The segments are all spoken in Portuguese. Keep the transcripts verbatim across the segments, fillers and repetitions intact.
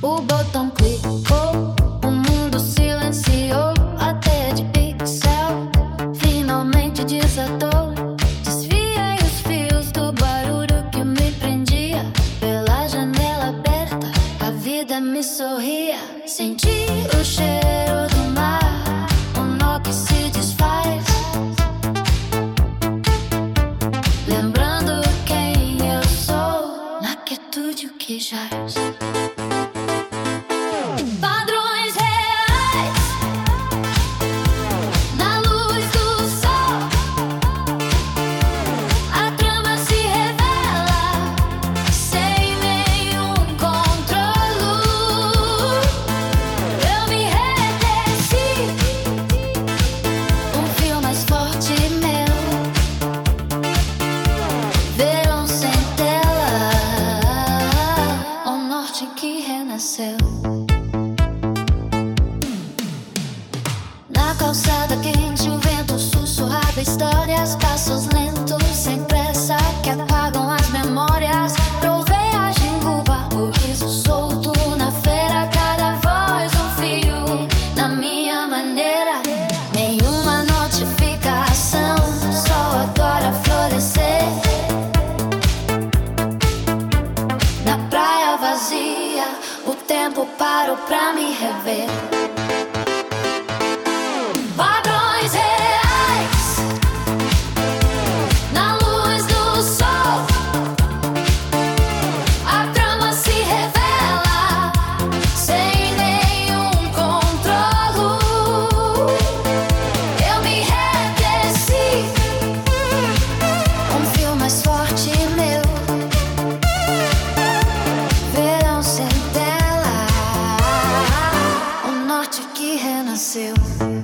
O botão clicou, o mundo silenciou. A teia de pixel finalmente desatou. Desviei os fios do barulho que me prendia. Pela janela aberta, a vida me sorria. Senti o cheiro do mar, o nó que se desfaz. Lembrando quem eu sou, na quietude o que jaz. Padrões reais, na luz do sol, a trama se revela, sem nenhum controlo. Eu me reteci, um fio mais forte meu. Verão sem tela, o norte que renasceu. Na calçada quente o vento sussurrava histórias, passos lentos sem pressa que apagam as memórias. Provei a ginguba, o riso solto na feira, cada voz um fio na minha maneira. Nenhuma notificação, só agora florescer. Na praia vazia, o tempo parou pra me rever. Padrões reais, na luz do sol, a trama se revela, sem nenhum controlo. Eu me reteci, um fio mais forte meu. Verão sem tela, o norte que renasceu.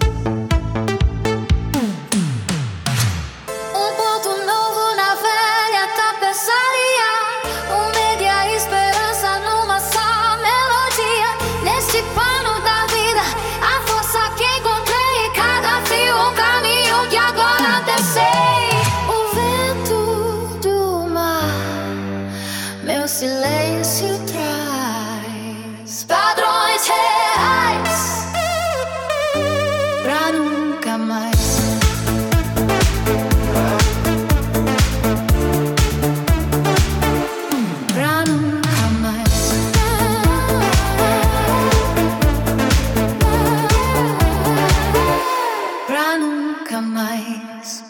Um ponto novo na velha tapeçaria, um medo e a esperança numa só melodia. Neste pano da vida, a força que encontrei, e cada fio um caminho que agora tecei. O vento do mar, meu silêncio traz padrões reais pra nunca mais. Pra nunca mais. Pra nunca mais.